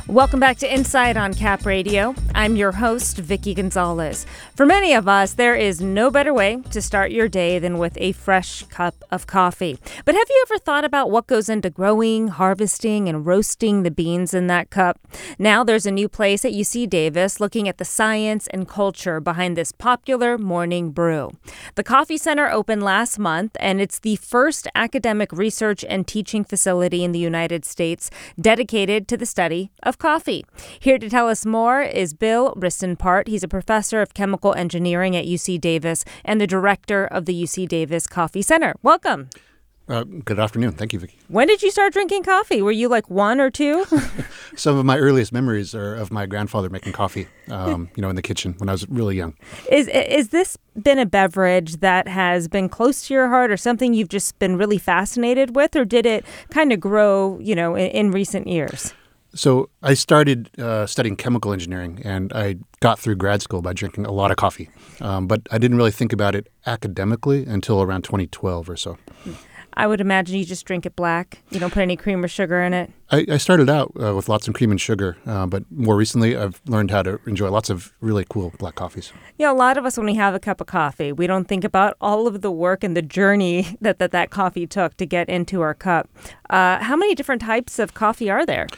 Welcome back to Insight on Cap Radio. I'm your host, Vicky Gonzalez. For many of us, there is no better way to start your day than with a fresh cup of coffee. But have you ever thought about what goes into growing, harvesting, and roasting the beans in that cup? Now there's a new place at UC Davis looking at the science and culture behind this popular morning brew. The Coffee Center opened last month, and it's the first academic research and teaching facility in the United States dedicated to the study of coffee. Here to tell us more is Bill Ristenpart. He's a professor of chemical engineering at UC Davis and the director of the UC Davis Coffee Center. Welcome. Good afternoon. Thank you, Vicki. When did you start drinking coffee? Were you like 1 or 2? Some of my earliest memories are of my grandfather making coffee, in the kitchen when I was really young. Is this been a beverage that has been close to your heart or something you've just been really fascinated with, or did it kind of grow, in recent years? So I started studying chemical engineering, and I got through grad school by drinking a lot of coffee. But I didn't really think about it academically until around 2012 or so. I would imagine you just drink it black. You don't put any cream or sugar in it. I started out with lots of cream and sugar, but more recently I've learned how to enjoy lots of really cool black coffees. A lot of us, when we have a cup of coffee, we don't think about all of the work and the journey that coffee took to get into our cup. How many different types of coffee are there?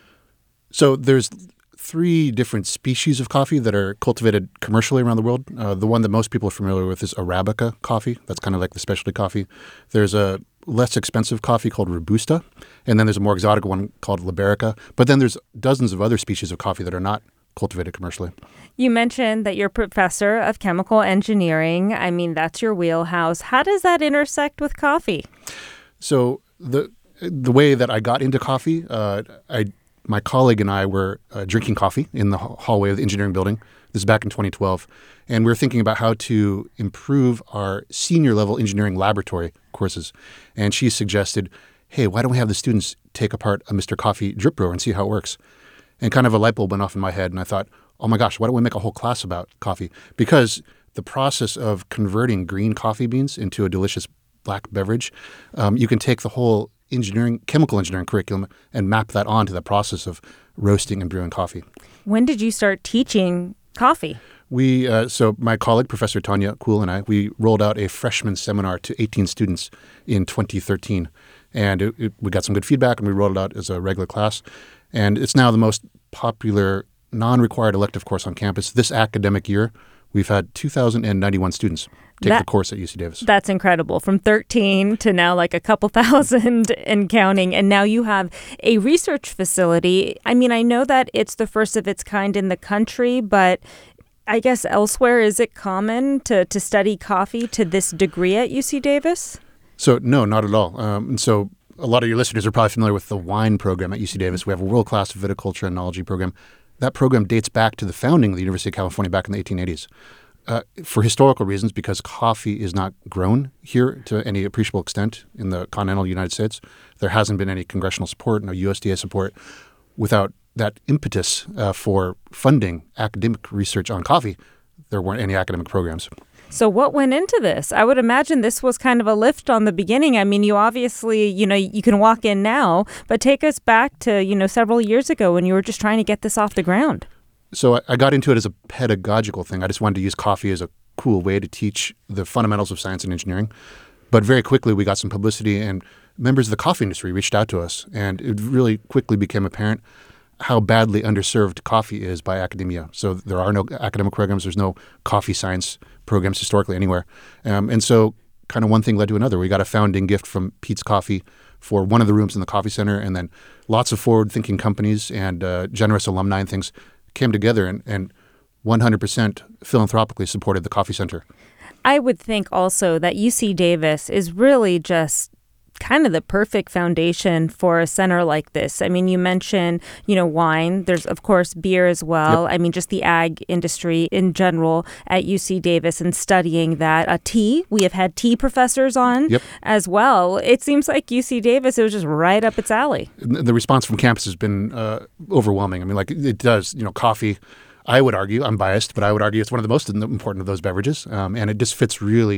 So there's 3 different species of coffee that are cultivated commercially around the world. The one that most people are familiar with is Arabica coffee. That's kind of like the specialty coffee. There's a less expensive coffee called Robusta, and then there's a more exotic one called Liberica. But then there's dozens of other species of coffee that are not cultivated commercially. You mentioned that you're a professor of chemical engineering. I mean, that's your wheelhouse. How does that intersect with coffee? So the way that I got into coffee, my colleague and I were drinking coffee in the hallway of the engineering building. This is back in 2012. And we were thinking about how to improve our senior level engineering laboratory courses. And she suggested, hey, why don't we have the students take apart a Mr. Coffee drip brewer and see how it works? And kind of a light bulb went off in my head. And I thought, oh my gosh, why don't we make a whole class about coffee? Because the process of converting green coffee beans into a delicious black beverage, you can take the whole chemical engineering curriculum and map that onto the process of roasting and brewing coffee. When did you start teaching coffee? So my colleague, Professor Tanya Kuhl, and I, we rolled out a freshman seminar to 18 students in 2013. And we got some good feedback, and we rolled it out as a regular class. And it's now the most popular non-required elective course on campus. This academic year, we've had 2,091 students take the course at UC Davis. That's incredible. From 13 to now like a couple thousand and counting. And now you have a research facility. I mean, I know that it's the first of its kind in the country, but I guess elsewhere, is it common to study coffee to this degree at UC Davis? So no, not at all. And so a lot of your listeners are probably familiar with the wine program at UC Davis. We have a world-class viticulture and enology program. That program dates back to the founding of the University of California back in the 1880s. For historical reasons, because coffee is not grown here to any appreciable extent in the continental United States. There hasn't been any congressional support, no USDA support. Without that impetus for funding academic research on coffee, there weren't any academic programs. So what went into this? I would imagine this was kind of a lift on the beginning. I mean, you obviously, you can walk in now, but take us back to, several years ago when you were just trying to get this off the ground. So I got into it as a pedagogical thing. I just wanted to use coffee as a cool way to teach the fundamentals of science and engineering. But very quickly, we got some publicity, and members of the coffee industry reached out to us. And it really quickly became apparent how badly underserved coffee is by academia. So there are no academic programs. There's no coffee science programs historically anywhere. And so kind of one thing led to another. We got a founding gift from Peet's Coffee for one of the rooms in the coffee center. And then lots of forward-thinking companies and generous alumni and things came together and 100% philanthropically supported the coffee center. I would think also that UC Davis is really just kind of the perfect foundation for a center like this. I mean, you mentioned, wine. There's, of course, beer as well. Yep. I mean, just the ag industry in general at UC Davis and studying that. Tea, we have had tea professors on as well. It seems like UC Davis, it was just right up its alley. The response from campus has been overwhelming. I mean, like it does, coffee. I would argue, I'm biased, but I would argue it's one of the most important of those beverages. And it just fits really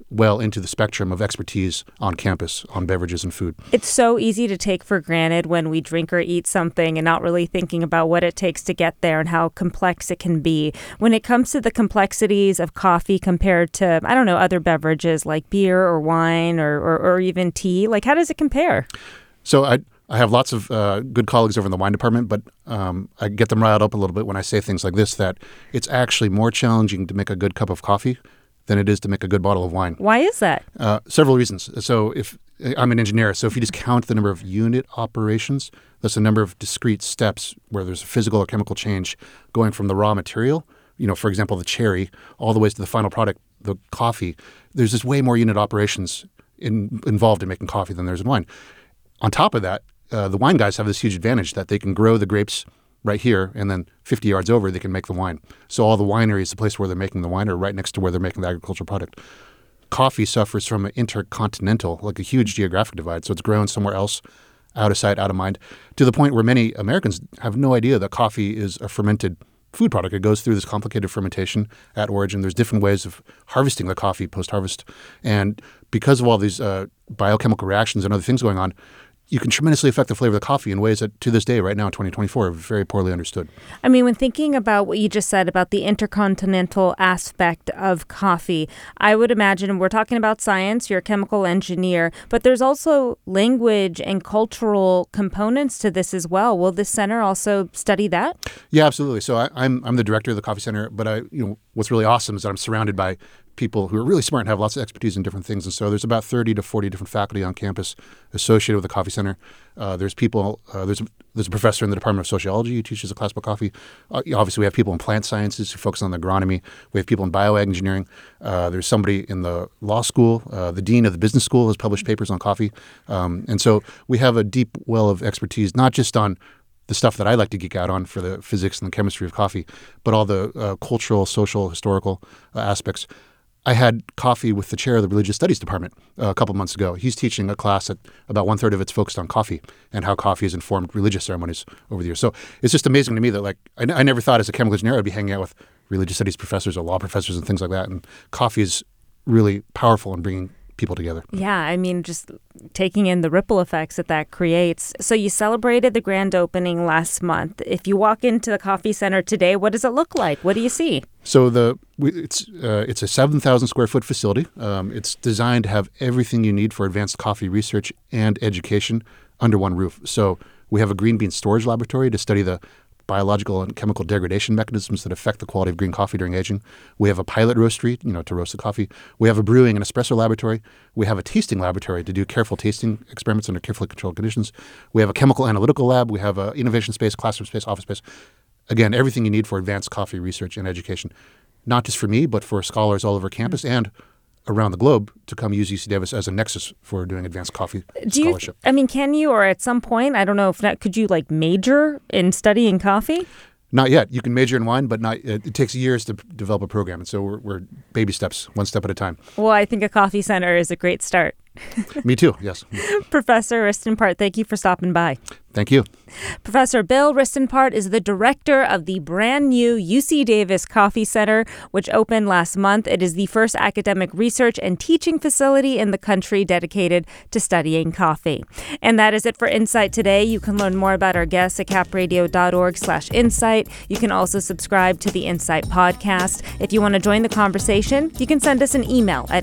well into the spectrum of expertise on campus on beverages and food. It's so easy to take for granted when we drink or eat something and not really thinking about what it takes to get there and how complex it can be. When it comes to the complexities of coffee compared to, I don't know, other beverages like beer or wine or even tea, like how does it compare? So I have lots of good colleagues over in the wine department, but I get them riled up a little bit when I say things like this, that it's actually more challenging to make a good cup of coffee than it is to make a good bottle of wine. Why is that? Several reasons. So if I'm an engineer, so if you just count the number of unit operations, that's the number of discrete steps where there's a physical or chemical change going from the raw material, for example, the cherry, all the way to the final product, the coffee. There's just way more unit operations involved in making coffee than there's in wine. On top of that, the wine guys have this huge advantage that they can grow the grapes right here, and then 50 yards over, they can make the wine. So all the wineries, the place where they're making the wine, are right next to where they're making the agricultural product. Coffee suffers from an intercontinental, like a huge geographic divide. So it's grown somewhere else, out of sight, out of mind, to the point where many Americans have no idea that coffee is a fermented food product. It goes through this complicated fermentation at origin. There's different ways of harvesting the coffee post-harvest. And because of all these biochemical reactions and other things going on, you can tremendously affect the flavor of the coffee in ways that, to this day, right now in 2024, are very poorly understood. I mean, when thinking about what you just said about the intercontinental aspect of coffee, I would imagine we're talking about science, you're a chemical engineer, but there's also language and cultural components to this as well. Will this center also study that? Yeah, absolutely. So I'm the director of the Coffee Center, but what's really awesome is that I'm surrounded by people who are really smart and have lots of expertise in different things. And so there's about 30 to 40 different faculty on campus associated with the Coffee Center. There's people, there's a professor in the Department of Sociology who teaches a class about coffee. Obviously, we have people in plant sciences who focus on the agronomy. We have people in bioag engineering. There's somebody in the law school. The dean of the business school has published papers on coffee. And so we have a deep well of expertise, not just on the stuff that I like to geek out on for the physics and the chemistry of coffee, but all the cultural, social, historical aspects. I had coffee with the chair of the Religious Studies Department a couple months ago. He's teaching a class that about 1/3 of it's focused on coffee and how coffee has informed religious ceremonies over the years. So it's just amazing to me that I never thought as a chemical engineer I'd be hanging out with religious studies professors or law professors and things like that. And coffee is really powerful in bringing people together. Yeah, I mean, just taking in the ripple effects that creates. So you celebrated the grand opening last month. If you walk into the Coffee Center today, what does it look like? What do you see? So it's a 7,000 square foot facility. It's designed to have everything you need for advanced coffee research and education under one roof. So we have a green bean storage laboratory to study the biological and chemical degradation mechanisms that affect the quality of green coffee during aging. We have a pilot roastery, to roast the coffee. We have a brewing and espresso laboratory. We have a tasting laboratory to do careful tasting experiments under carefully controlled conditions. We have a chemical analytical lab. We have an innovation space, classroom space, office space. Again, everything you need for advanced coffee research and education, not just for me, but for scholars all over campus and around the globe to come use UC Davis as a nexus for doing advanced coffee scholarship. Can you, or at some point, I don't know if not, could you major in studying coffee? Not yet. You can major in wine, but it takes years to develop a program. And so we're baby steps, one step at a time. Well, I think a coffee center is a great start. Me too, yes. Professor Ristenpart, thank you for stopping by. Thank you. Professor Bill Ristenpart is the director of the brand new UC Davis Coffee Center, which opened last month. It is the first academic research and teaching facility in the country dedicated to studying coffee. And that is it for Insight today. You can learn more about our guests at capradio.org/insight. You can also subscribe to the Insight podcast. If you want to join the conversation, you can send us an email at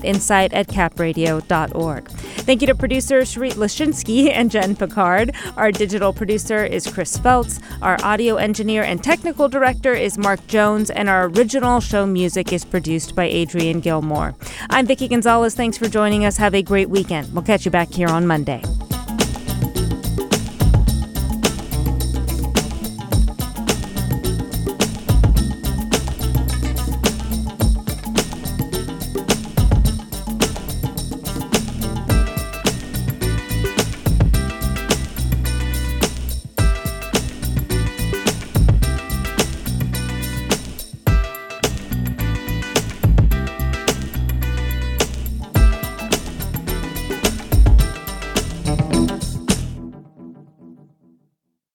insight@capradio.org. Thank you to producers Sharit Lashinsky and Jen Picard. Our digital producer is Chris Feltz. Our audio engineer and technical director is Mark Jones. And our original show music is produced by Adrian Gilmore. I'm Vicki Gonzalez. Thanks for joining us. Have a great weekend. We'll catch you back here on Monday.